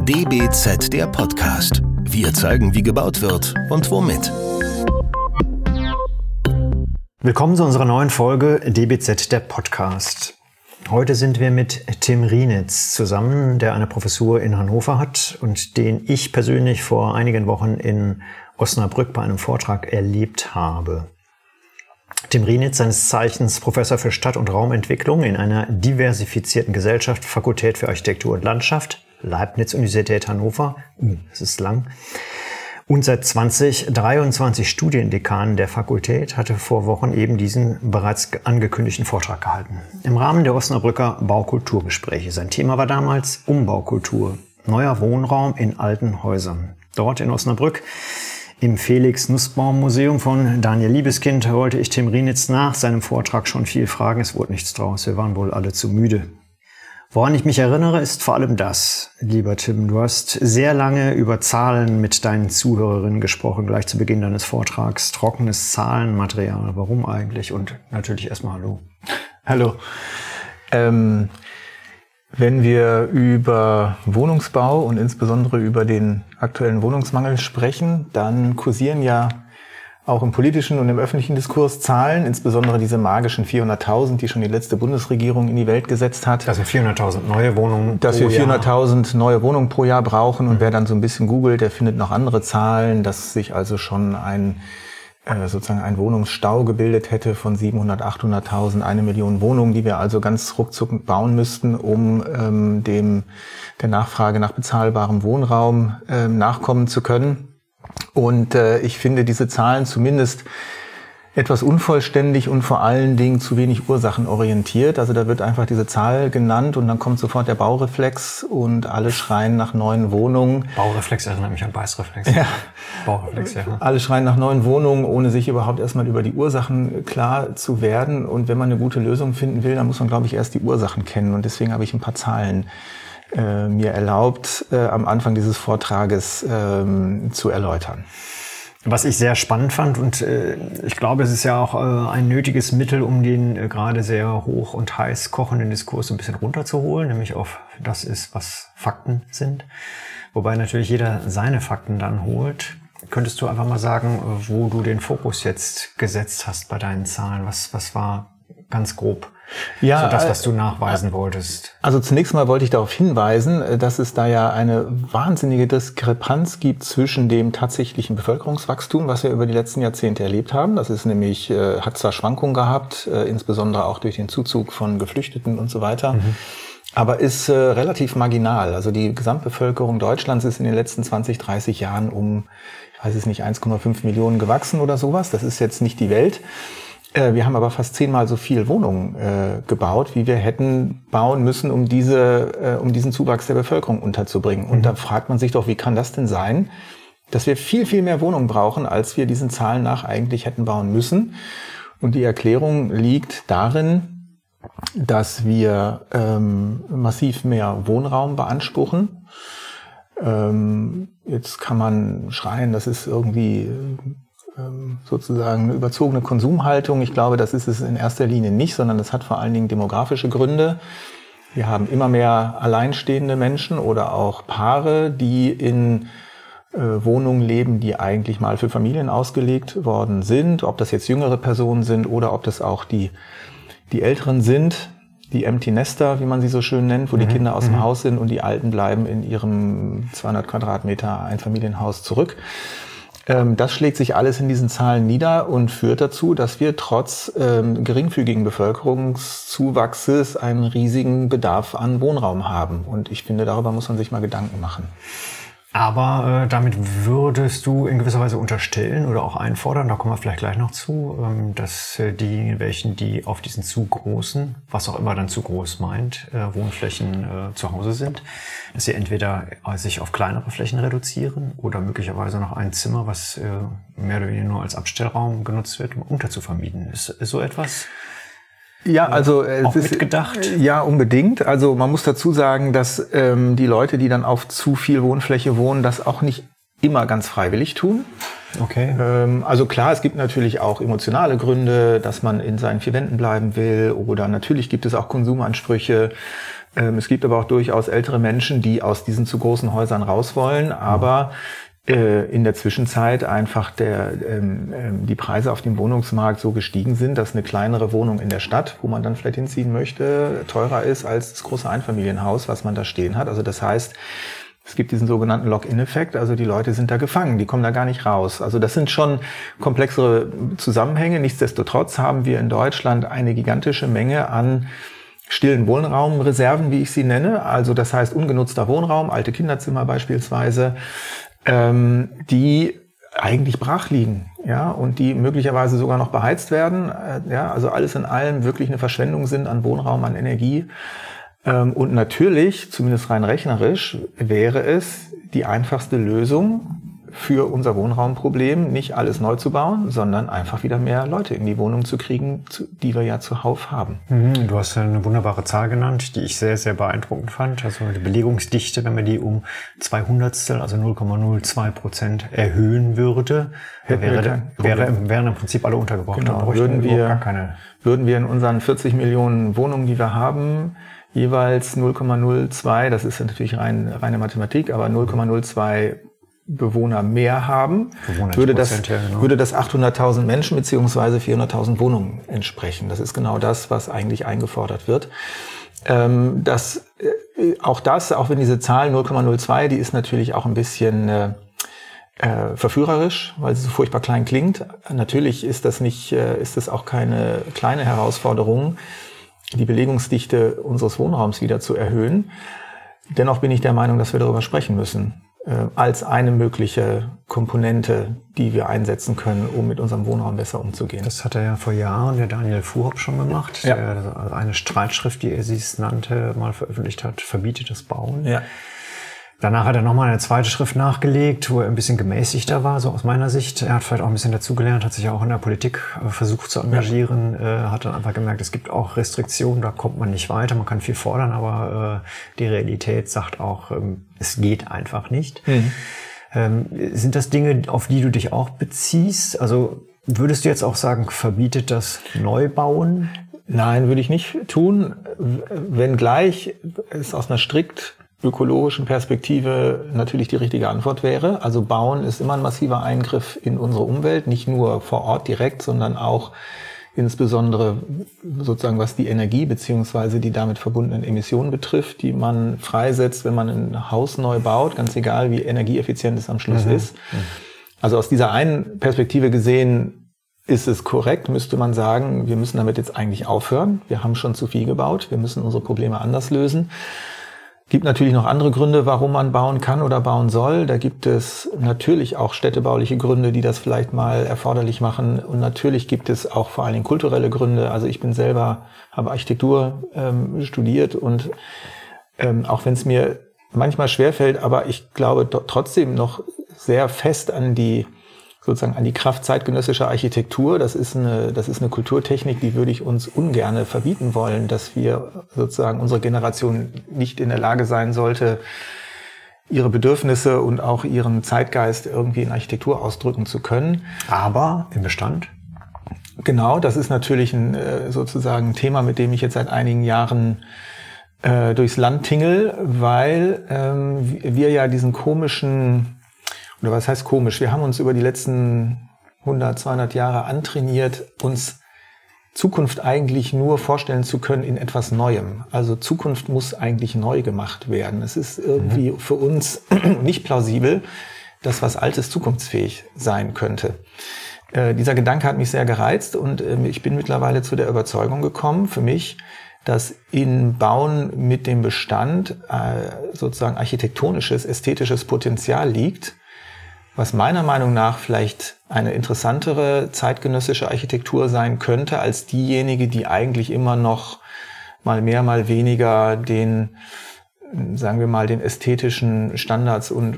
DBZ, der Podcast. Wir zeigen, wie gebaut wird und womit. Willkommen zu unserer neuen Folge DBZ, der Podcast. Heute sind wir mit Tim Rienitz zusammen, der eine Professur in Hannover hat und den ich persönlich vor einigen Wochen in Osnabrück bei einem Vortrag erlebt habe. Tim Rienitz, seines Zeichens Professor für Stadt- und Raumentwicklung in einer diversifizierten Gesellschaft, Fakultät für Architektur und Landschaft, Leibniz-Universität Hannover, das ist lang, und seit 2023 Studiendekan der Fakultät, hatte vor Wochen eben diesen bereits angekündigten Vortrag gehalten. Im Rahmen der Osnabrücker Baukulturgespräche. Sein Thema war damals Umbaukultur, neuer Wohnraum in alten Häusern. Dort in Osnabrück im Felix-Nussbaum-Museum von Daniel Liebeskind wollte ich Tim Rienitz nach seinem Vortrag schon viel fragen. Es wurde nichts draus. Wir waren wohl alle zu müde. Woran ich mich erinnere, ist vor allem das, lieber Tim. Du hast sehr lange über Zahlen mit deinen Zuhörerinnen gesprochen, gleich zu Beginn deines Vortrags. Trockenes Zahlenmaterial. Warum eigentlich? Und natürlich erstmal Hallo. Hallo. Wenn wir über Wohnungsbau und insbesondere über den aktuellen Wohnungsmangel sprechen, dann kursieren ja auch im politischen und im öffentlichen Diskurs Zahlen, insbesondere diese magischen 400.000, die schon die letzte Bundesregierung in die Welt gesetzt hat. Also 400.000 neue Wohnungen pro Jahr. Dass wir 400.000 neue Wohnungen pro Jahr brauchen. Und wer dann so ein bisschen googelt, der findet noch andere Zahlen, dass sich also schon ein Wohnungsstau gebildet hätte von 700.000, 800.000, 1 Million Wohnungen, die wir also ganz ruckzuck bauen müssten, um der Nachfrage nach bezahlbarem Wohnraum nachkommen zu können. Und ich finde diese Zahlen zumindest etwas unvollständig und vor allen Dingen zu wenig ursachenorientiert. Also da wird einfach diese Zahl genannt und dann kommt sofort der Baureflex und alle schreien nach neuen Wohnungen. Baureflex erinnert mich an Beißreflex. Ja. Baureflex, ja. Alle schreien nach neuen Wohnungen, ohne sich überhaupt erstmal über die Ursachen klar zu werden. Und wenn man eine gute Lösung finden will, dann muss man, glaube ich, erst die Ursachen kennen. Und deswegen habe ich ein paar Zahlen mir erlaubt, am Anfang dieses Vortrages zu erläutern. Was ich sehr spannend fand und ich glaube, es ist ja auch ein nötiges Mittel, um den gerade sehr hoch und heiß kochenden Diskurs ein bisschen runterzuholen, nämlich auf das ist, was Fakten sind. Wobei natürlich jeder seine Fakten dann holt. Könntest du einfach mal sagen, wo du den Fokus jetzt gesetzt hast bei deinen Zahlen? Was war ganz grob so das, was du nachweisen wolltest? Also zunächst mal wollte ich darauf hinweisen, dass es da ja eine wahnsinnige Diskrepanz gibt zwischen dem tatsächlichen Bevölkerungswachstum, was wir über die letzten Jahrzehnte erlebt haben. Das ist nämlich, hat zwar Schwankungen gehabt, insbesondere auch durch den Zuzug von Geflüchteten und so weiter, aber ist relativ marginal. Also die Gesamtbevölkerung Deutschlands ist in den letzten 20, 30 Jahren um, ich weiß es nicht, 1,5 Millionen gewachsen oder sowas. Das ist jetzt nicht die Welt. Wir haben aber fast 10-mal so viel Wohnungen gebaut, wie wir hätten bauen müssen, um diesen Zuwachs der Bevölkerung unterzubringen. Und da fragt man sich doch, wie kann das denn sein, dass wir viel, viel mehr Wohnungen brauchen, als wir diesen Zahlen nach eigentlich hätten bauen müssen? Und die Erklärung liegt darin, dass wir massiv mehr Wohnraum beanspruchen. Jetzt kann man schreien, das ist irgendwie sozusagen eine überzogene Konsumhaltung. Ich glaube, das ist es in erster Linie nicht, sondern das hat vor allen Dingen demografische Gründe. Wir haben immer mehr alleinstehende Menschen oder auch Paare, die in Wohnungen leben, die eigentlich mal für Familien ausgelegt worden sind. Ob das jetzt jüngere Personen sind oder ob das auch die Älteren sind, die Empty Nester, wie man sie so schön nennt, wo die Kinder aus dem Haus sind und die Alten bleiben in ihrem 200 Quadratmeter Einfamilienhaus zurück. Das schlägt sich alles in diesen Zahlen nieder und führt dazu, dass wir trotz geringfügigen Bevölkerungszuwachses einen riesigen Bedarf an Wohnraum haben. Und ich finde, darüber muss man sich mal Gedanken machen. Aber damit würdest du in gewisser Weise unterstellen oder auch einfordern, da kommen wir vielleicht gleich noch zu, dass diejenigen, die auf diesen zu großen, was auch immer dann zu groß meint, Wohnflächen zu Hause sind, dass sie entweder sich auf kleinere Flächen reduzieren oder möglicherweise noch ein Zimmer, was mehr oder weniger nur als Abstellraum genutzt wird, um unterzuvermieten. Ist so etwas? Ja, also auch mitgedacht? Ja, unbedingt. Also man muss dazu sagen, dass die Leute, die dann auf zu viel Wohnfläche wohnen, das auch nicht immer ganz freiwillig tun. Okay. Also klar, es gibt natürlich auch emotionale Gründe, dass man in seinen vier Wänden bleiben will, oder natürlich gibt es auch Konsumansprüche, Es gibt aber auch durchaus ältere Menschen, die aus diesen zu großen Häusern raus wollen, aber in der Zwischenzeit einfach die Preise auf dem Wohnungsmarkt so gestiegen sind, dass eine kleinere Wohnung in der Stadt, wo man dann vielleicht hinziehen möchte, teurer ist als das große Einfamilienhaus, was man da stehen hat. Also das heißt, es gibt diesen sogenannten Lock-in-Effekt, also die Leute sind da gefangen, die kommen da gar nicht raus. Also das sind schon komplexere Zusammenhänge. Nichtsdestotrotz haben wir in Deutschland eine gigantische Menge an stillen Wohnraumreserven, wie ich sie nenne. Also das heißt ungenutzter Wohnraum, alte Kinderzimmer beispielsweise, die eigentlich brach liegen, ja, und die möglicherweise sogar noch beheizt werden, ja, also alles in allem wirklich eine Verschwendung sind an Wohnraum, an Energie. Und natürlich, zumindest rein rechnerisch, wäre es die einfachste Lösung für unser Wohnraumproblem, nicht alles neu zu bauen, sondern einfach wieder mehr Leute in die Wohnung zu kriegen, die wir ja zuhauf haben. Du hast ja eine wunderbare Zahl genannt, die ich sehr, sehr beeindruckend fand. Also die Belegungsdichte, wenn man die um 200stel, also 0,02% erhöhen würde, wären im Prinzip alle untergebracht. Genau. Würden wir in unseren 40 Millionen Wohnungen, die wir haben, jeweils 0,02, das ist natürlich reine Mathematik, aber 0,02 Bewohner mehr haben, würde das 800.000 Menschen beziehungsweise 400.000 Wohnungen entsprechen. Das ist genau das, was eigentlich eingefordert wird. Auch wenn diese Zahl 0,02, die ist natürlich auch ein bisschen verführerisch, weil sie so furchtbar klein klingt. Natürlich ist das auch keine kleine Herausforderung, die Belegungsdichte unseres Wohnraums wieder zu erhöhen. Dennoch bin ich der Meinung, dass wir darüber sprechen müssen, als eine mögliche Komponente, die wir einsetzen können, um mit unserem Wohnraum besser umzugehen. Das hat er ja vor Jahren der Daniel Fuhrhopp schon gemacht, ja. Der eine Streitschrift, die er es nannte, mal veröffentlicht hat, verbietet das Bauen. Ja. Danach hat er nochmal eine zweite Schrift nachgelegt, wo er ein bisschen gemäßigter war, so aus meiner Sicht. Er hat vielleicht auch ein bisschen dazugelernt, hat sich auch in der Politik versucht zu engagieren, hat dann einfach gemerkt, es gibt auch Restriktionen, da kommt man nicht weiter, man kann viel fordern, aber die Realität sagt auch, es geht einfach nicht. Sind das Dinge, auf die du dich auch beziehst? Also würdest du jetzt auch sagen, verbietet das Neubauen? Nein, würde ich nicht tun, wenngleich es aus einer strikt ökologischen Perspektive natürlich die richtige Antwort wäre. Also Bauen ist immer ein massiver Eingriff in unsere Umwelt, nicht nur vor Ort direkt, sondern auch insbesondere sozusagen was die Energie beziehungsweise die damit verbundenen Emissionen betrifft, die man freisetzt, wenn man ein Haus neu baut, ganz egal wie energieeffizient es am Schluss ist. Also aus dieser einen Perspektive gesehen ist es korrekt, müsste man sagen, wir müssen damit jetzt eigentlich aufhören. Wir haben schon zu viel gebaut, wir müssen unsere Probleme anders lösen. Gibt natürlich noch andere Gründe, warum man bauen kann oder bauen soll. Da gibt es natürlich auch städtebauliche Gründe, die das vielleicht mal erforderlich machen. Und natürlich gibt es auch vor allen Dingen kulturelle Gründe. Also ich bin selber, habe Architektur studiert und auch wenn es mir manchmal schwerfällt, aber ich glaube trotzdem noch sehr fest an die Kraft zeitgenössischer Architektur. Das ist eine Kulturtechnik, die würde ich uns ungerne verbieten wollen, dass wir sozusagen unsere Generation nicht in der Lage sein sollte, ihre Bedürfnisse und auch ihren Zeitgeist irgendwie in Architektur ausdrücken zu können. Aber im Bestand? Genau, das ist natürlich ein Thema, mit dem ich jetzt seit einigen Jahren durchs Land tingel, weil wir ja diesen komischen, oder was heißt komisch? Wir haben uns über die letzten 100, 200 Jahre antrainiert, uns Zukunft eigentlich nur vorstellen zu können in etwas Neuem. Also Zukunft muss eigentlich neu gemacht werden. Es ist irgendwie für uns nicht plausibel, dass was Altes zukunftsfähig sein könnte. Dieser Gedanke hat mich sehr gereizt und ich bin mittlerweile zu der Überzeugung gekommen, für mich, dass in Bauen mit dem Bestand sozusagen architektonisches, ästhetisches Potenzial liegt, was meiner Meinung nach vielleicht eine interessantere zeitgenössische Architektur sein könnte als diejenige, die eigentlich immer noch mal mehr, mal weniger den, sagen wir mal, den ästhetischen Standards und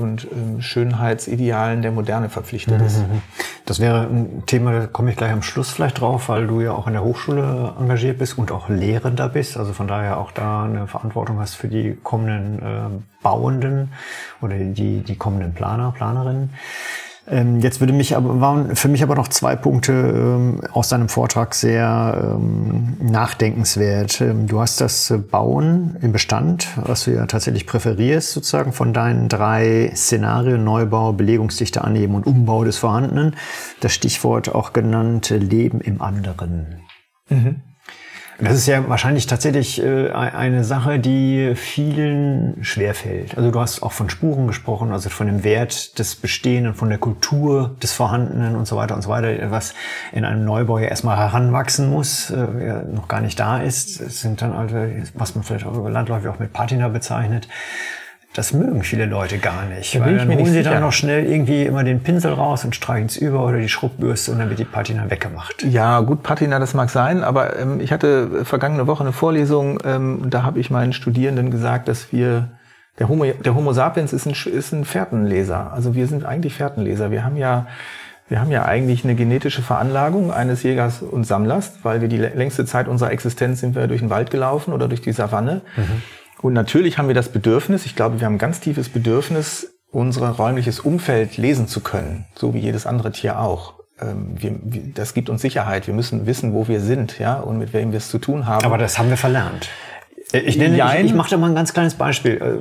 Schönheitsidealen der Moderne verpflichtet ist. Das wäre ein Thema, da komme ich gleich am Schluss vielleicht drauf, weil du ja auch an der Hochschule engagiert bist und auch Lehrender bist, also von daher auch da eine Verantwortung hast für die kommenden Bauenden oder die kommenden Planerinnen. Jetzt waren für mich aber noch 2 Punkte aus deinem Vortrag sehr nachdenkenswert. Du hast das Bauen im Bestand, was du ja tatsächlich präferierst, sozusagen von deinen 3 Szenarien, Neubau, Belegungsdichte anheben und Umbau des Vorhandenen. Das Stichwort auch genannt, Leben im anderen. Mhm. Das ist ja wahrscheinlich tatsächlich eine Sache, die vielen schwerfällt. Also du hast auch von Spuren gesprochen, also von dem Wert des Bestehenden, von der Kultur des Vorhandenen und so weiter, was in einem Neubau ja erstmal heranwachsen muss, ja noch gar nicht da ist. Es sind dann also, was man vielleicht auch landläufig auch mit Patina bezeichnet. Das mögen viele Leute gar nicht, weil dann holen sie dann noch schnell irgendwie immer den Pinsel raus und streichen es über oder die Schrubbürste und dann wird die Patina weggemacht. Ja, gut, Patina, das mag sein, aber ich hatte vergangene Woche eine Vorlesung, da habe ich meinen Studierenden gesagt, dass der Homo sapiens ist ein Fährtenleser. Also wir sind eigentlich Fährtenleser. Wir haben ja eigentlich eine genetische Veranlagung eines Jägers und Sammlers, weil wir die längste Zeit unserer Existenz sind wir durch den Wald gelaufen oder durch die Savanne. Mhm. Und natürlich haben wir das Bedürfnis, ich glaube, wir haben ein ganz tiefes Bedürfnis, unser räumliches Umfeld lesen zu können, so wie jedes andere Tier auch. Das gibt uns Sicherheit, wir müssen wissen, wo wir sind, ja, und mit wem wir es zu tun haben. Aber das haben wir verlernt. Ich mache da mal ein ganz kleines Beispiel.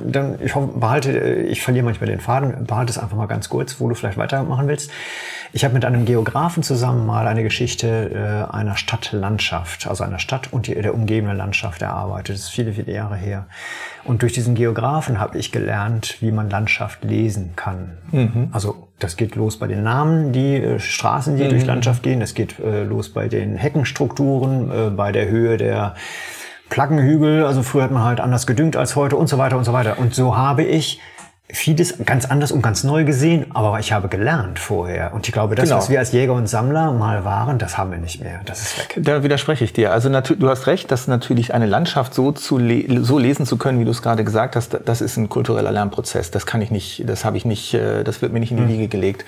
Ich verliere manchmal den Faden, behalte es einfach mal ganz kurz, wo du vielleicht weitermachen willst. Ich habe mit einem Geografen zusammen mal eine Geschichte einer Stadtlandschaft, also einer Stadt und der umgebenden Landschaft erarbeitet. Das ist viele, viele Jahre her. Und durch diesen Geografen habe ich gelernt, wie man Landschaft lesen kann. Mhm. Also das geht los bei den Namen, die Straßen, die durch Landschaft gehen. Das geht los bei den Heckenstrukturen, bei der Höhe der Plaggenhügel. Also früher hat man halt anders gedüngt als heute und so weiter und so weiter. Und so habe ich vieles ganz anders und ganz neu gesehen, aber ich habe gelernt vorher. Und ich glaube, das, was wir als Jäger und Sammler mal waren, das haben wir nicht mehr. Das ist weg. Da widerspreche ich dir. Also du hast recht, dass natürlich eine Landschaft so lesen zu können, wie du es gerade gesagt hast, das ist ein kultureller Lernprozess. Das wird mir nicht in die Wiege gelegt.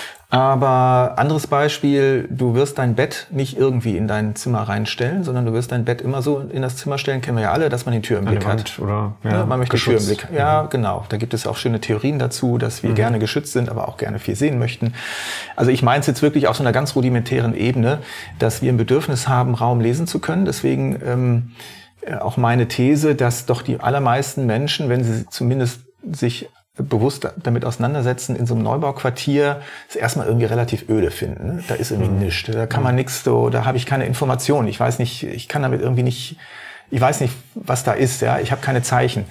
Aber anderes Beispiel, du wirst dein Bett nicht irgendwie in dein Zimmer reinstellen, sondern du wirst dein Bett immer so in das Zimmer stellen, kennen wir ja alle, dass man die Tür im Blick hat. Oder, ja, man möchte die Tür im Blick. Ja, genau. Da gibt es auch schöne Theorien dazu, dass wir gerne geschützt sind, aber auch gerne viel sehen möchten. Also ich meine es jetzt wirklich auf so einer ganz rudimentären Ebene, dass wir ein Bedürfnis haben, Raum lesen zu können. Deswegen auch meine These, dass doch die allermeisten Menschen, wenn sie zumindest sich bewusst damit auseinandersetzen, in so einem Neubauquartier es erstmal irgendwie relativ öde finden. Ne? Da ist irgendwie nichts. Da kann man nichts, da habe ich keine Informationen. Ich weiß nicht, ich kann damit irgendwie nicht, ich weiß nicht, was da ist. Ja, ich habe keine Zeichen.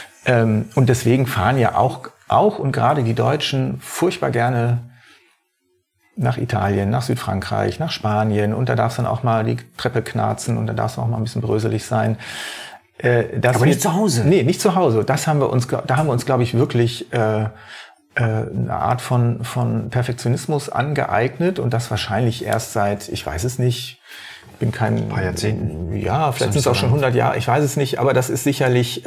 Und deswegen fahren ja auch und gerade die Deutschen furchtbar gerne nach Italien, nach Südfrankreich, nach Spanien. Und da darf es dann auch mal die Treppe knarzen und da darf es auch mal ein bisschen bröselig sein. Aber nicht zu Hause. Nee, nicht zu Hause. Da haben wir uns, glaube ich, wirklich eine Art von Perfektionismus angeeignet und das wahrscheinlich erst seit, ich weiß es nicht, bin kein... Ein paar Jahrzehnten. Ja, vielleicht sind es auch schon 100 Jahre, ich weiß es nicht, aber das ist sicherlich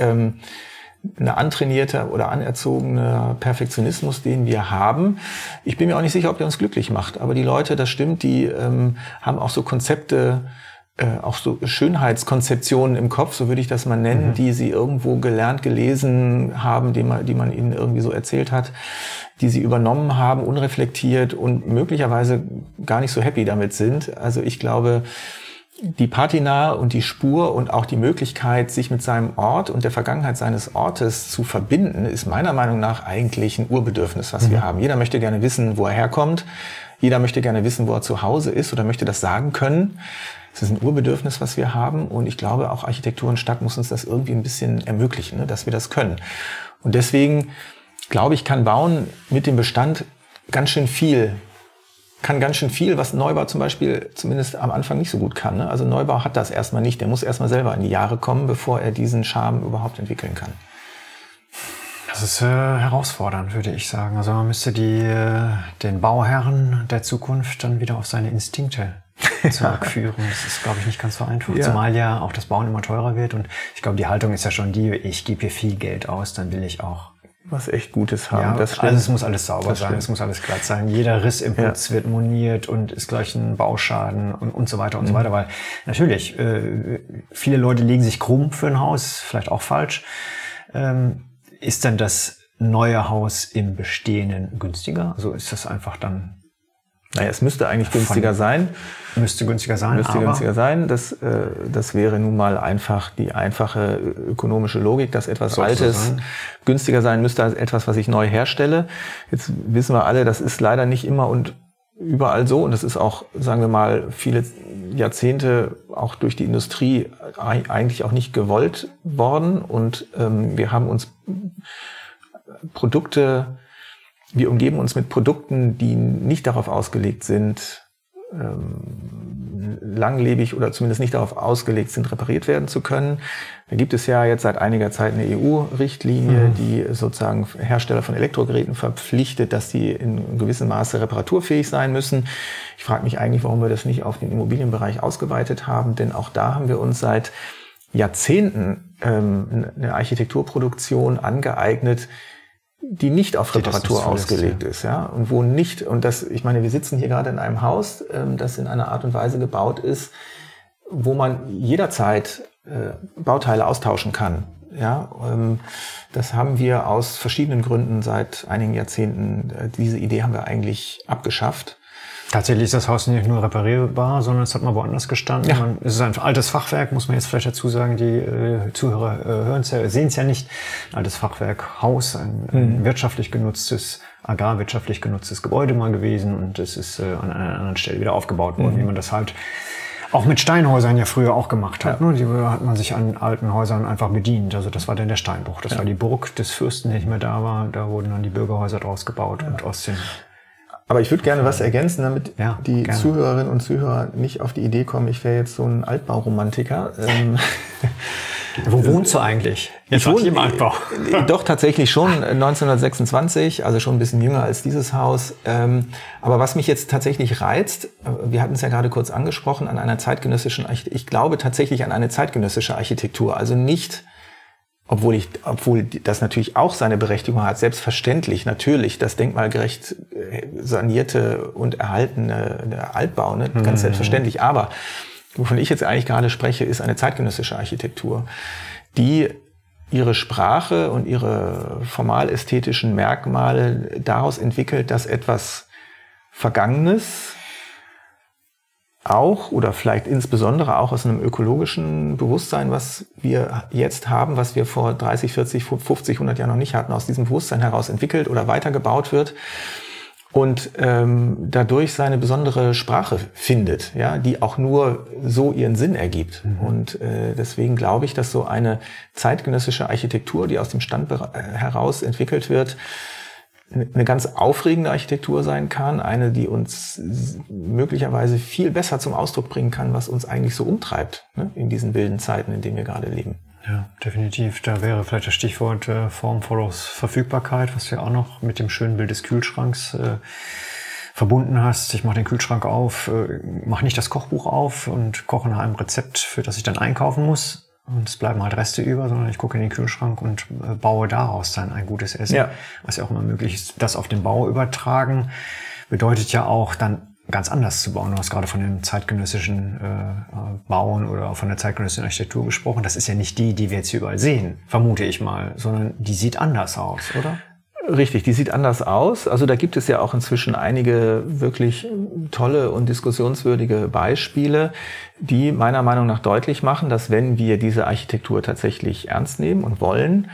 eine antrainierte oder anerzogene Perfektionismus, den wir haben. Ich bin mir auch nicht sicher, ob der uns glücklich macht, aber die Leute, das stimmt, die haben auch so Konzepte, auch so Schönheitskonzeptionen im Kopf, so würde ich das mal nennen, die sie irgendwo gelernt, gelesen haben, die man ihnen irgendwie so erzählt hat, die sie übernommen haben, unreflektiert und möglicherweise gar nicht so happy damit sind. Also ich glaube, die Patina und die Spur und auch die Möglichkeit, sich mit seinem Ort und der Vergangenheit seines Ortes zu verbinden, ist meiner Meinung nach eigentlich ein Urbedürfnis, was wir haben. Jeder möchte gerne wissen, wo er herkommt. Jeder möchte gerne wissen, wo er zu Hause ist oder möchte das sagen können. Es ist ein Urbedürfnis, was wir haben. Und ich glaube, auch Architektur und Stadt muss uns das irgendwie ein bisschen ermöglichen, ne, dass wir das können. Und deswegen, glaube ich, kann Bauen mit dem Bestand ganz schön viel, was Neubau zum Beispiel zumindest am Anfang nicht so gut kann. Ne? Also Neubau hat das erstmal nicht. Der muss erstmal selber in die Jahre kommen, bevor er diesen Charme überhaupt entwickeln kann. Das ist herausfordernd, würde ich sagen. Also man müsste den Bauherren der Zukunft dann wieder auf seine Instinkte zurückführen. Das ist, glaube ich, nicht ganz so einfach. Ja. Zumal ja auch das Bauen immer teurer wird. Und ich glaube, die Haltung ist ja schon die, ich gebe hier viel Geld aus, dann will ich auch was echt Gutes haben. Ja, das stimmt. Also es muss alles sauber sein, es muss alles glatt sein. Jeder Riss im Putz wird moniert und ist gleich ein Bauschaden und so weiter und so weiter. Weil natürlich, viele Leute legen sich krumm für ein Haus, vielleicht auch falsch. Ist dann das neue Haus im Bestehenden günstiger? Also ist das einfach dann... Naja, es müsste eigentlich günstiger sein. Müsste günstiger sein, Das wäre nun mal einfach die einfache ökonomische Logik, dass etwas Altes günstiger sein müsste als etwas, was ich neu herstelle. Jetzt wissen wir alle, das ist leider nicht immer und überall so. Und das ist auch, sagen wir mal, viele Jahrzehnte auch durch die Industrie eigentlich auch nicht gewollt worden. Und wir haben uns wir umgeben uns mit Produkten, die nicht darauf ausgelegt sind, langlebig oder zumindest nicht darauf ausgelegt sind, repariert werden zu können. Da gibt es ja jetzt seit einiger Zeit eine EU-Richtlinie, die sozusagen Hersteller von Elektrogeräten verpflichtet, dass sie in gewissem Maße reparaturfähig sein müssen. Ich frage mich eigentlich, warum wir das nicht auf den Immobilienbereich ausgeweitet haben, denn auch da haben wir uns seit Jahrzehnten eine Architekturproduktion angeeignet, die nicht auf Reparatur ausgelegt ist, ja, und wo nicht, und das, ich meine, wir sitzen hier gerade in einem Haus, das in einer Art und Weise gebaut ist, wo man jederzeit Bauteile austauschen kann, ja, das haben wir aus verschiedenen Gründen seit einigen Jahrzehnten, diese Idee haben wir eigentlich abgeschafft. Tatsächlich ist das Haus nicht nur reparierbar, sondern es hat mal woanders gestanden. Ja. Es ist ein altes Fachwerk, muss man jetzt vielleicht dazu sagen. Die Zuhörer hören es ja, sehen es ja nicht. Ein altes Fachwerk, Haus, ein wirtschaftlich genutztes, agrarwirtschaftlich genutztes Gebäude mal gewesen. Und es ist an einer anderen Stelle wieder aufgebaut worden, wie man das halt auch mit Steinhäusern ja früher auch gemacht hat. Ja. Die hat man sich an alten Häusern einfach bedient. Also das war dann der Steinbruch. Das war die Burg des Fürsten, der nicht mehr da war. Da wurden dann die Bürgerhäuser draus gebaut und aus den... Aber ich würde gerne was ergänzen, damit die Zuhörerinnen und Zuhörer nicht auf die Idee kommen, ich wäre jetzt so ein Altbauromantiker. Wo wohnst du eigentlich? Ich wohne im Altbau. Doch, tatsächlich schon 1926, also schon ein bisschen jünger als dieses Haus. Aber was mich jetzt tatsächlich reizt, wir hatten es ja gerade kurz angesprochen, an einer zeitgenössischen Architektur. Ich glaube tatsächlich an eine zeitgenössische Architektur, also nicht... Obwohl das natürlich auch seine Berechtigung hat, selbstverständlich, natürlich, das denkmalgerecht sanierte und erhaltene Altbau, ne, ganz selbstverständlich. Aber wovon ich jetzt eigentlich gerade spreche, ist eine zeitgenössische Architektur, die ihre Sprache und ihre formal-ästhetischen Merkmale daraus entwickelt, dass etwas Vergangenes auch oder vielleicht insbesondere auch aus einem ökologischen Bewusstsein, was wir jetzt haben, was wir vor 30, 40, 50, 100 Jahren noch nicht hatten, aus diesem Bewusstsein heraus entwickelt oder weitergebaut wird und dadurch seine besondere Sprache findet, ja, die auch nur so ihren Sinn ergibt. Und deswegen glaube ich, dass so eine zeitgenössische Architektur, die aus dem Stand heraus entwickelt wird, eine ganz aufregende Architektur sein kann, eine, die uns möglicherweise viel besser zum Ausdruck bringen kann, was uns eigentlich so umtreibt, ne, in diesen wilden Zeiten, in denen wir gerade leben. Ja, definitiv. Da wäre vielleicht das Stichwort Form follows Verfügbarkeit, was du ja auch noch mit dem schönen Bild des Kühlschranks verbunden hast. Ich mache den Kühlschrank auf, mache nicht das Kochbuch auf und koche nach einem Rezept, für das ich dann einkaufen muss. Und es bleiben halt Reste über, sondern ich gucke in den Kühlschrank und baue daraus dann ein gutes Essen. Ja. Was ja auch immer möglich ist. Das auf den Bau übertragen bedeutet ja auch dann ganz anders zu bauen. Du hast gerade von dem zeitgenössischen Bauen oder von der zeitgenössischen Architektur gesprochen. Das ist ja nicht die wir jetzt hier überall sehen, vermute ich mal, sondern die sieht anders aus, oder? Richtig, die sieht anders aus. Also da gibt es ja auch inzwischen einige wirklich tolle und diskussionswürdige Beispiele, die meiner Meinung nach deutlich machen, dass wenn wir diese Architektur tatsächlich ernst nehmen und wollen,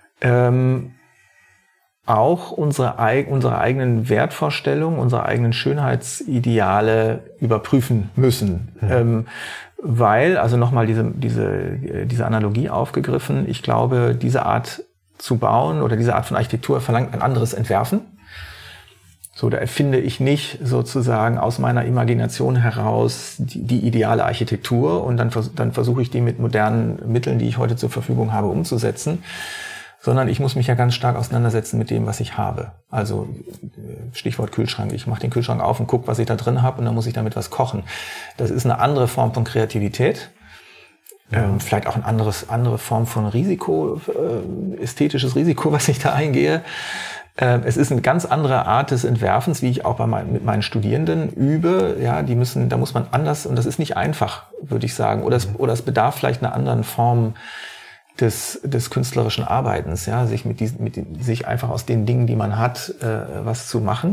auch unsere eigenen Wertvorstellungen, unsere eigenen Schönheitsideale überprüfen müssen. Weil, also nochmal diese Analogie aufgegriffen, ich glaube, diese Art zu bauen oder diese Art von Architektur verlangt ein anderes Entwerfen. So, da erfinde ich nicht sozusagen aus meiner Imagination heraus die ideale Architektur und dann versuche ich die mit modernen Mitteln, die ich heute zur Verfügung habe, umzusetzen, sondern ich muss mich ja ganz stark auseinandersetzen mit dem, was ich habe. Also Stichwort Kühlschrank. Ich mache den Kühlschrank auf und gucke, was ich da drin habe und dann muss ich damit was kochen. Das ist eine andere Form von Kreativität. Ja. Vielleicht auch eine andere Form von Risiko, ästhetisches Risiko, was ich da eingehe. Es ist eine ganz andere Art des Entwerfens, wie ich auch mit meinen Studierenden übe. Ja, da muss man anders, und das ist nicht einfach, würde ich sagen. Oder es bedarf vielleicht einer anderen Form des künstlerischen Arbeitens, ja, sich einfach aus den Dingen, die man hat, was zu machen.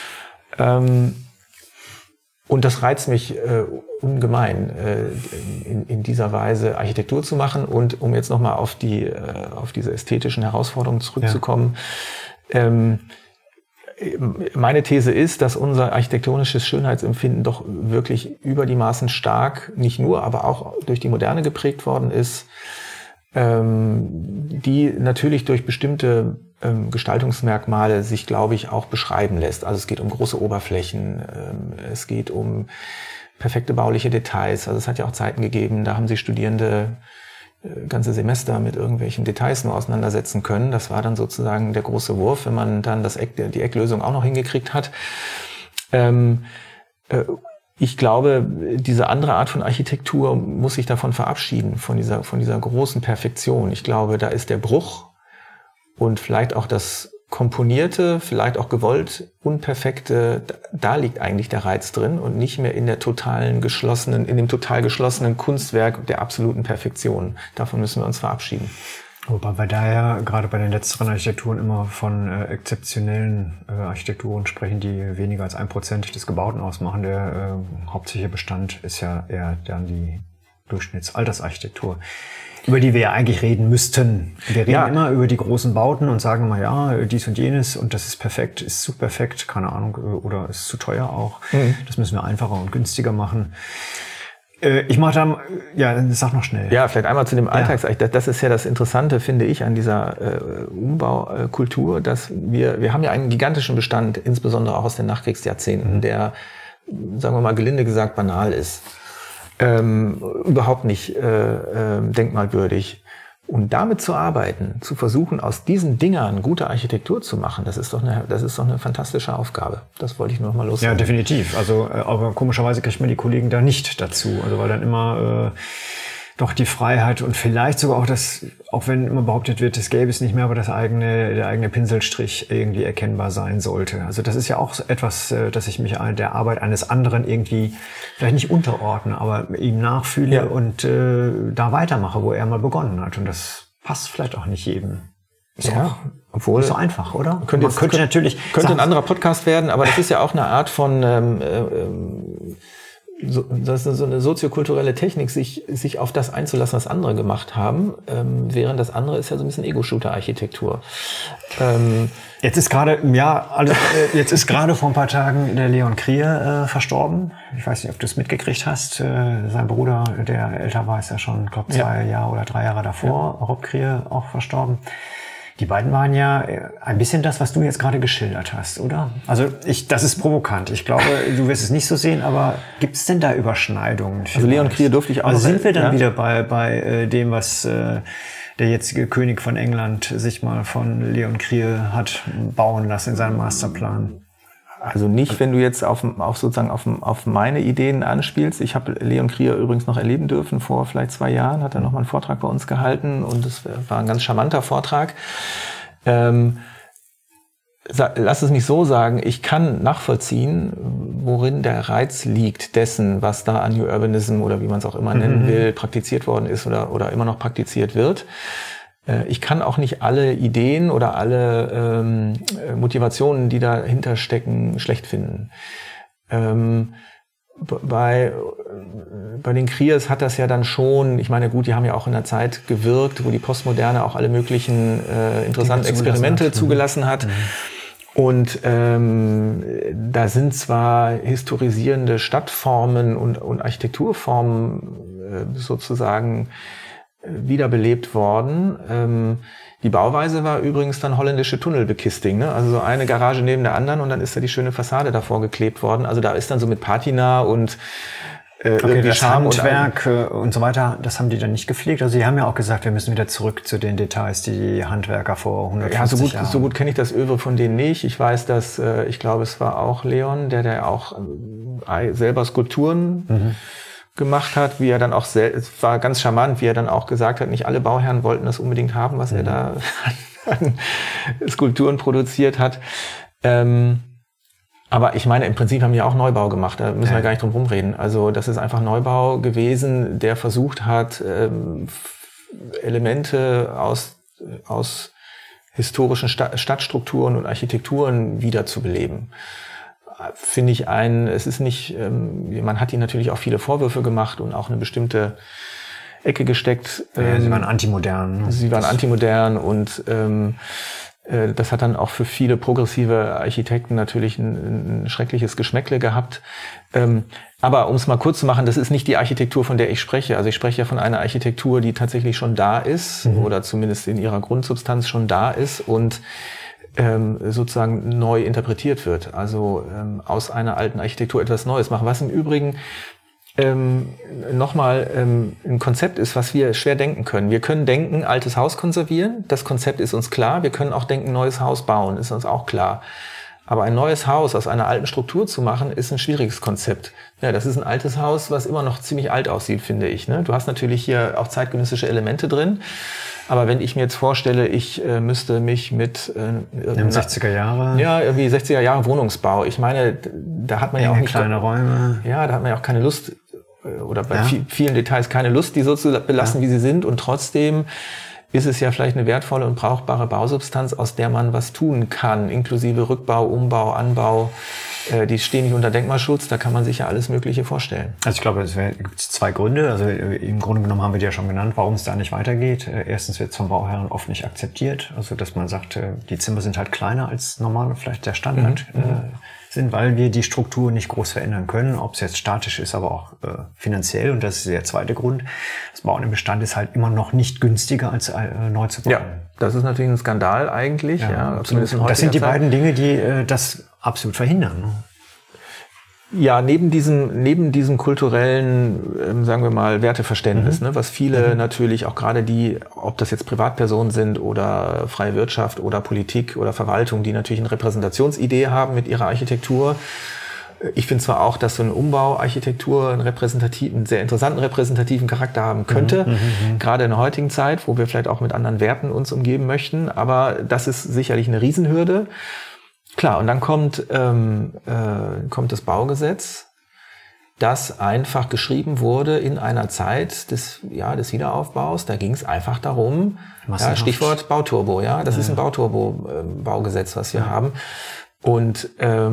Und das reizt mich ungemein, in dieser Weise Architektur zu machen. Und um jetzt nochmal auf diese ästhetischen Herausforderungen zurückzukommen, meine These ist, dass unser architektonisches Schönheitsempfinden doch wirklich über die Maßen stark, nicht nur, aber auch durch die Moderne geprägt worden ist, die natürlich durch bestimmte Gestaltungsmerkmale sich, glaube ich, auch beschreiben lässt. Also es geht um große Oberflächen, es geht um perfekte bauliche Details. Also es hat ja auch Zeiten gegeben, da haben sich Studierende ganze Semester mit irgendwelchen Details nur auseinandersetzen können. Das war dann sozusagen der große Wurf, wenn man dann die Ecklösung auch noch hingekriegt hat. Ich glaube, diese andere Art von Architektur muss sich davon verabschieden, von dieser großen Perfektion. Ich glaube, da ist der Bruch und vielleicht auch das Komponierte, vielleicht auch gewollt Unperfekte, da liegt eigentlich der Reiz drin und nicht mehr in dem total geschlossenen Kunstwerk der absoluten Perfektion. Davon müssen wir uns verabschieden. Wobei wir daher gerade bei den letzteren Architekturen immer von exzeptionellen Architekturen sprechen, die weniger als 1% des Gebauten ausmachen. Der hauptsächliche Bestand ist ja eher dann die Durchschnittsaltersarchitektur, über die wir ja eigentlich reden müssten. Wir reden immer über die großen Bauten und sagen immer, ja, dies und jenes und das ist perfekt, ist zu perfekt, keine Ahnung, oder ist zu teuer auch. Das müssen wir einfacher und günstiger machen. Ich mache dann, sag noch schnell. Ja, vielleicht einmal zu dem Alltagsarchitektur. Das ist ja das Interessante, finde ich, an dieser Umbaukultur, dass wir haben ja einen gigantischen Bestand, insbesondere auch aus den Nachkriegsjahrzehnten, der, sagen wir mal gelinde gesagt, banal ist. Überhaupt nicht denkmalwürdig. Und damit zu arbeiten, zu versuchen, aus diesen Dingern gute Architektur zu machen, das ist doch eine fantastische Aufgabe. Das wollte ich nur noch mal loswerden. Ja, definitiv. Also, aber komischerweise kriegt man die Kollegen da nicht dazu. Also, weil dann immer doch die Freiheit und vielleicht sogar auch das, auch wenn immer behauptet wird, das Gelbe ist nicht mehr, aber der eigene Pinselstrich irgendwie erkennbar sein sollte. Also das ist ja auch etwas, dass ich mich der Arbeit eines anderen irgendwie vielleicht nicht unterordne, aber ihm nachfühle und da weitermache, wo er mal begonnen hat. Und das passt vielleicht auch nicht jedem. Obwohl nicht so einfach, oder? Könnte ein anderer Podcast werden, aber das ist ja auch eine Art von das ist so eine soziokulturelle Technik, sich auf das einzulassen, was andere gemacht haben, während das andere ist ja so ein bisschen Ego-Shooter-Architektur. Jetzt ist gerade vor ein paar Tagen der Leon Krier verstorben. Ich weiß nicht, ob du es mitgekriegt hast. Sein Bruder, der älter war, ist ja schon, ich glaube, 2 Jahre oder 3 Jahre davor, Rob Krier, auch verstorben. Die beiden waren ja ein bisschen das, was du jetzt gerade geschildert hast, oder? Also das ist provokant. Ich glaube, du wirst es nicht so sehen, aber gibt es denn da Überschneidungen? Also Leon Krier durfte ich auch. Also sind wir dann wieder bei dem, was der jetzige König von England sich mal von Leon Krier hat bauen lassen in seinem Masterplan? Also nicht, wenn du jetzt auf meine Ideen anspielst. Ich habe Leon Krier übrigens noch erleben dürfen. Vor vielleicht 2 Jahren hat er noch mal einen Vortrag bei uns gehalten und es war ein ganz charmanter Vortrag. Lass es mich so sagen, ich kann nachvollziehen, worin der Reiz liegt dessen, was da an New Urbanism oder wie man es auch immer nennen will, praktiziert worden ist oder immer noch praktiziert wird. Ich kann auch nicht alle Ideen oder alle Motivationen, die dahinter stecken, schlecht finden. Bei den Kriers hat das ja dann schon, ich meine gut, die haben ja auch in einer Zeit gewirkt, wo die Postmoderne auch alle möglichen interessanten Experimente zugelassen hat. Und da sind zwar historisierende Stadtformen und Architekturformen sozusagen wiederbelebt worden. Die Bauweise war übrigens dann holländische Tunnelbekisting, ne? Also so eine Garage neben der anderen und dann ist da die schöne Fassade davor geklebt worden. Also da ist dann so mit Patina und das Charme Handwerk und so weiter, das haben die dann nicht gepflegt. Also sie haben ja auch gesagt, wir müssen wieder zurück zu den Details, die die Handwerker vor 150 Jahren. So gut kenne ich das Övre von denen nicht. Ich weiß, dass, ich glaube, es war auch Leon, der auch selber Skulpturen gemacht hat, wie er dann auch es war ganz charmant, wie er dann auch gesagt hat, nicht alle Bauherren wollten das unbedingt haben, was er da an Skulpturen produziert hat. Aber ich meine, im Prinzip haben die auch Neubau gemacht, da müssen wir gar nicht drum rumreden. Also das ist einfach Neubau gewesen, der versucht hat, Elemente aus historischen Stadtstrukturen und Architekturen wiederzubeleben. Finde ich es ist nicht, man hat ihnen natürlich auch viele Vorwürfe gemacht und auch eine bestimmte Ecke gesteckt. Sie waren antimodern. Sie waren antimodern und das hat dann auch für viele progressive Architekten natürlich ein schreckliches Geschmäckle gehabt. Aber um es mal kurz zu machen, das ist nicht die Architektur, von der ich spreche. Also ich spreche ja von einer Architektur, die tatsächlich schon da ist oder zumindest in ihrer Grundsubstanz schon da ist und sozusagen neu interpretiert wird. Also aus einer alten Architektur etwas Neues machen. Was im Übrigen nochmal ein Konzept ist, was wir schwer denken können. Wir können denken, altes Haus konservieren. Das Konzept ist uns klar. Wir können auch denken, neues Haus bauen. Ist uns auch klar. Aber ein neues Haus aus einer alten Struktur zu machen, ist ein schwieriges Konzept. Ja, das ist ein altes Haus, was immer noch ziemlich alt aussieht, finde ich. Ne? Du hast natürlich hier auch zeitgenössische Elemente drin. Aber wenn ich mir jetzt vorstelle, ich müsste mich mit 60er Jahre. Ja, irgendwie 60er Jahre Wohnungsbau. Ich meine, da hat man ja auch nicht kleine Räume. Ja, da hat man ja auch keine Lust oder bei vielen Details keine Lust, die so zu belassen, wie sie sind. Und trotzdem ist es ja vielleicht eine wertvolle und brauchbare Bausubstanz, aus der man was tun kann, inklusive Rückbau, Umbau, Anbau. Die stehen nicht unter Denkmalschutz, da kann man sich ja alles Mögliche vorstellen. Also ich glaube, es gibt zwei Gründe. Also im Grunde genommen haben wir die ja schon genannt, warum es da nicht weitergeht. Erstens wird es vom Bauherren oft nicht akzeptiert. Also dass man sagt, die Zimmer sind halt kleiner als normal vielleicht der Standard sind, weil wir die Struktur nicht groß verändern können, ob es jetzt statisch ist, aber auch finanziell. Und das ist der zweite Grund. Das Bauen im Bestand ist halt immer noch nicht günstiger als neu zu bauen. Ja, das ist natürlich ein Skandal eigentlich. Ja, zumindest in das sind die beiden Dinge, die das absolut verhindern. Ja, neben diesem kulturellen, sagen wir mal, Werteverständnis, was viele natürlich auch gerade die, ob das jetzt Privatpersonen sind oder freie Wirtschaft oder Politik oder Verwaltung, die natürlich eine Repräsentationsidee haben mit ihrer Architektur. Ich finde zwar auch, dass so eine Umbauarchitektur einen sehr interessanten repräsentativen Charakter haben könnte, gerade in der heutigen Zeit, wo wir vielleicht auch mit anderen Werten uns umgeben möchten, aber das ist sicherlich eine Riesenhürde. Klar, und dann kommt das Baugesetz, das einfach geschrieben wurde in einer Zeit des Wiederaufbaus. Da ging es einfach darum, Stichwort Bauturbo, das ist ein Bauturbo-Baugesetz, was wir haben. Und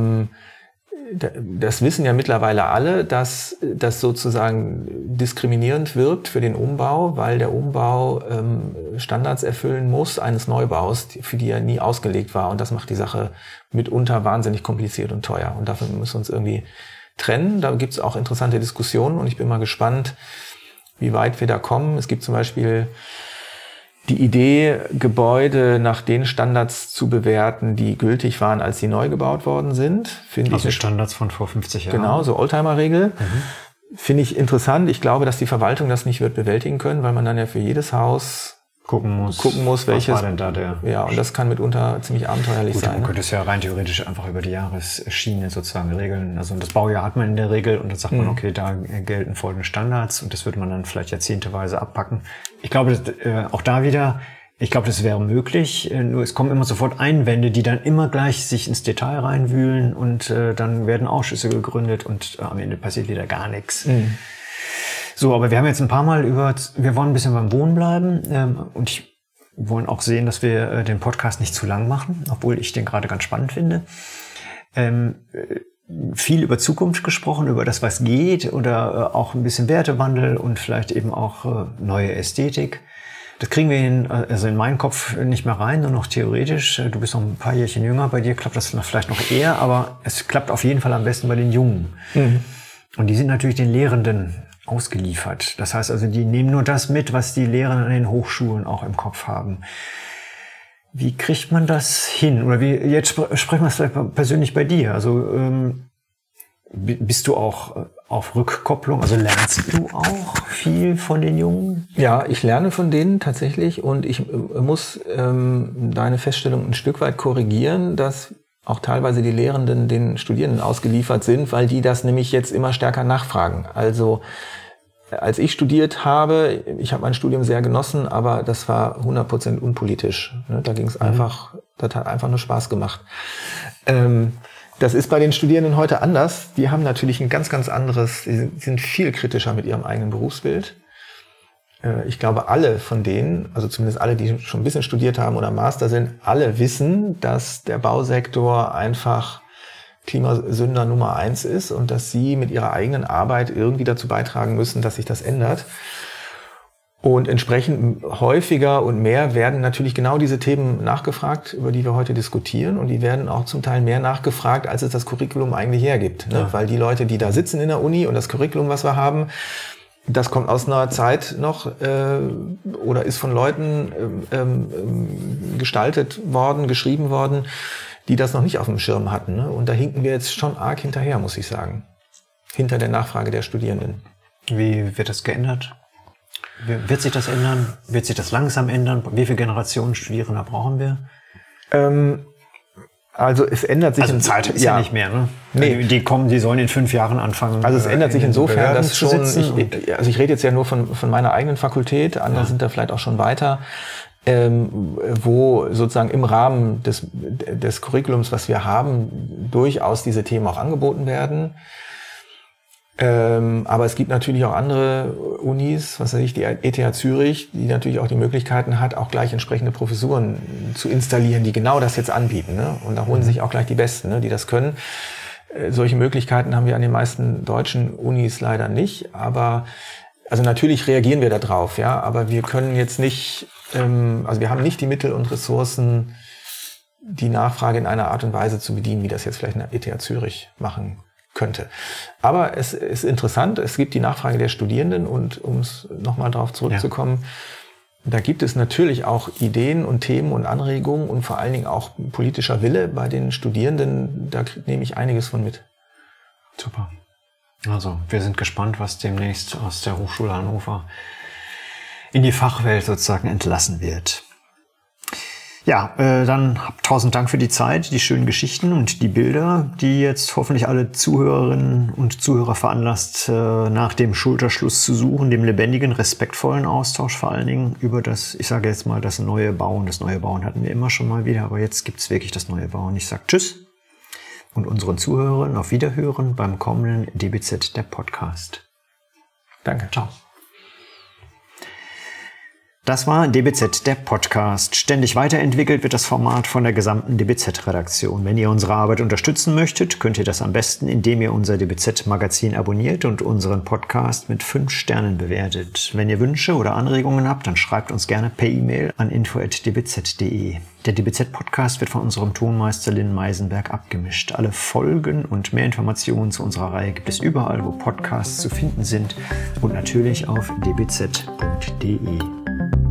das wissen ja mittlerweile alle, dass das sozusagen diskriminierend wirkt für den Umbau, weil der Umbau Standards erfüllen muss eines Neubaus, für die er nie ausgelegt war. Und das macht die Sache mitunter wahnsinnig kompliziert und teuer. Und dafür müssen wir uns irgendwie trennen. Da gibt es auch interessante Diskussionen und ich bin mal gespannt, wie weit wir da kommen. Es gibt zum Beispiel die Idee, Gebäude nach den Standards zu bewerten, die gültig waren, als sie neu gebaut worden sind. Also Standards von vor 50 Jahren. Genau, so Oldtimer-Regel. Finde ich interessant. Ich glaube, dass die Verwaltung das nicht wird bewältigen können, weil man dann ja für jedes Haus gucken muss, welches. Was war denn da der? Ja, und das kann mitunter ziemlich abenteuerlich sein. Man könnte es ja rein theoretisch einfach über die Jahresschiene sozusagen regeln. Also das Baujahr hat man in der Regel und dann sagt man, okay, da gelten folgende Standards und das würde man dann vielleicht jahrzehnteweise abpacken. Ich glaube, auch da wieder, das wäre möglich, nur es kommen immer sofort Einwände, die dann immer gleich sich ins Detail reinwühlen und dann werden Ausschüsse gegründet und am Ende passiert wieder gar nichts. So, aber wir haben jetzt ein paar Mal wir wollen ein bisschen beim Wohnen bleiben und ich wollen auch sehen, dass wir den Podcast nicht zu lang machen, obwohl ich den gerade ganz spannend finde. Viel über Zukunft gesprochen, über das, was geht oder auch ein bisschen Wertewandel und vielleicht eben auch neue Ästhetik. Das kriegen wir in meinen Kopf nicht mehr rein, nur noch theoretisch. Du bist noch ein paar Jährchen jünger, bei dir klappt das vielleicht noch eher, aber es klappt auf jeden Fall am besten bei den Jungen. Und die sind natürlich den Lehrenden ausgeliefert. Das heißt also, die nehmen nur das mit, was die Lehrer an den Hochschulen auch im Kopf haben. Wie kriegt man das hin? Oder jetzt sprechen wir es vielleicht persönlich bei dir. Also bist du auch auf Rückkopplung? Also lernst du auch viel von den Jungen? Ja, ich lerne von denen tatsächlich und ich muss deine Feststellung ein Stück weit korrigieren, dass auch teilweise die Lehrenden den Studierenden ausgeliefert sind, weil die das nämlich jetzt immer stärker nachfragen. Also als ich studiert habe, ich habe mein Studium sehr genossen, aber das war 100% unpolitisch. Da ging es einfach, das hat einfach nur Spaß gemacht. Das ist bei den Studierenden heute anders. Die haben natürlich ein ganz, ganz anderes, die sind viel kritischer mit ihrem eigenen Berufsbild. ich glaube, alle von denen, also zumindest alle, die schon ein bisschen studiert haben oder Master sind, alle wissen, dass der Bausektor einfach Klimasünder Nummer 1 ist und dass sie mit ihrer eigenen Arbeit irgendwie dazu beitragen müssen, dass sich das ändert. Und entsprechend häufiger und mehr werden natürlich genau diese Themen nachgefragt, über die wir heute diskutieren. Und die werden auch zum Teil mehr nachgefragt, als es das Curriculum eigentlich hergibt. Ne? Ja. Weil die Leute, die da sitzen in der Uni und das Curriculum, was wir haben, das kommt aus einer Zeit noch oder ist von Leuten gestaltet worden, geschrieben worden, die das noch nicht auf dem Schirm hatten. Ne? Und da hinken wir jetzt schon arg hinterher, muss ich sagen. Hinter der Nachfrage der Studierenden. Wie wird das geändert? Wird sich das ändern? Wird sich das langsam ändern? Wie viele Generationen Studierender brauchen wir? Also es ändert sich... Also Zeit ist ja nicht mehr, ne? Nee. Die kommen, die sollen in 5 Jahren anfangen. Also es ändert sich insofern, dass schon... ich rede jetzt ja nur von meiner eigenen Fakultät, andere sind da vielleicht auch schon weiter. Wo sozusagen im Rahmen des Curriculums, was wir haben, durchaus diese Themen auch angeboten werden. Aber es gibt natürlich auch andere Unis, was weiß ich, die ETH Zürich, die natürlich auch die Möglichkeiten hat, auch gleich entsprechende Professuren zu installieren, die genau das jetzt anbieten. Ne? Und da holen sich auch gleich die Besten, ne, die das können. Solche Möglichkeiten haben wir an den meisten deutschen Unis leider nicht. Aber also natürlich reagieren wir da drauf, ja, aber wir können jetzt nicht, also wir haben nicht die Mittel und Ressourcen, die Nachfrage in einer Art und Weise zu bedienen, wie das jetzt vielleicht eine ETH Zürich machen könnte. Aber es ist interessant, es gibt die Nachfrage der Studierenden und um es nochmal darauf zurückzukommen, da gibt es natürlich auch Ideen und Themen und Anregungen und vor allen Dingen auch politischer Wille bei den Studierenden, da nehme ich einiges von mit. Super. Also wir sind gespannt, was demnächst aus der Hochschule Hannover in die Fachwelt sozusagen entlassen wird. Ja, dann 1000 Dank für die Zeit, die schönen Geschichten und die Bilder, die jetzt hoffentlich alle Zuhörerinnen und Zuhörer veranlasst, nach dem Schulterschluss zu suchen, dem lebendigen, respektvollen Austausch vor allen Dingen über das, ich sage jetzt mal, das neue Bauen. Das neue Bauen hatten wir immer schon mal wieder, aber jetzt gibt's wirklich das neue Bauen. Ich sage Tschüss und unseren Zuhörern auf Wiederhören beim kommenden DBZ, der Podcast. Danke. Ciao. Das war DBZ, der Podcast. Ständig weiterentwickelt wird das Format von der gesamten DBZ-Redaktion. Wenn ihr unsere Arbeit unterstützen möchtet, könnt ihr das am besten, indem ihr unser DBZ-Magazin abonniert und unseren Podcast mit 5 Sternen bewertet. Wenn ihr Wünsche oder Anregungen habt, dann schreibt uns gerne per E-Mail an info@dbz.de. Der DBZ-Podcast wird von unserem Tonmeister Lynn Meisenberg abgemischt. Alle Folgen und mehr Informationen zu unserer Reihe gibt es überall, wo Podcasts zu finden sind und natürlich auf dbz.de.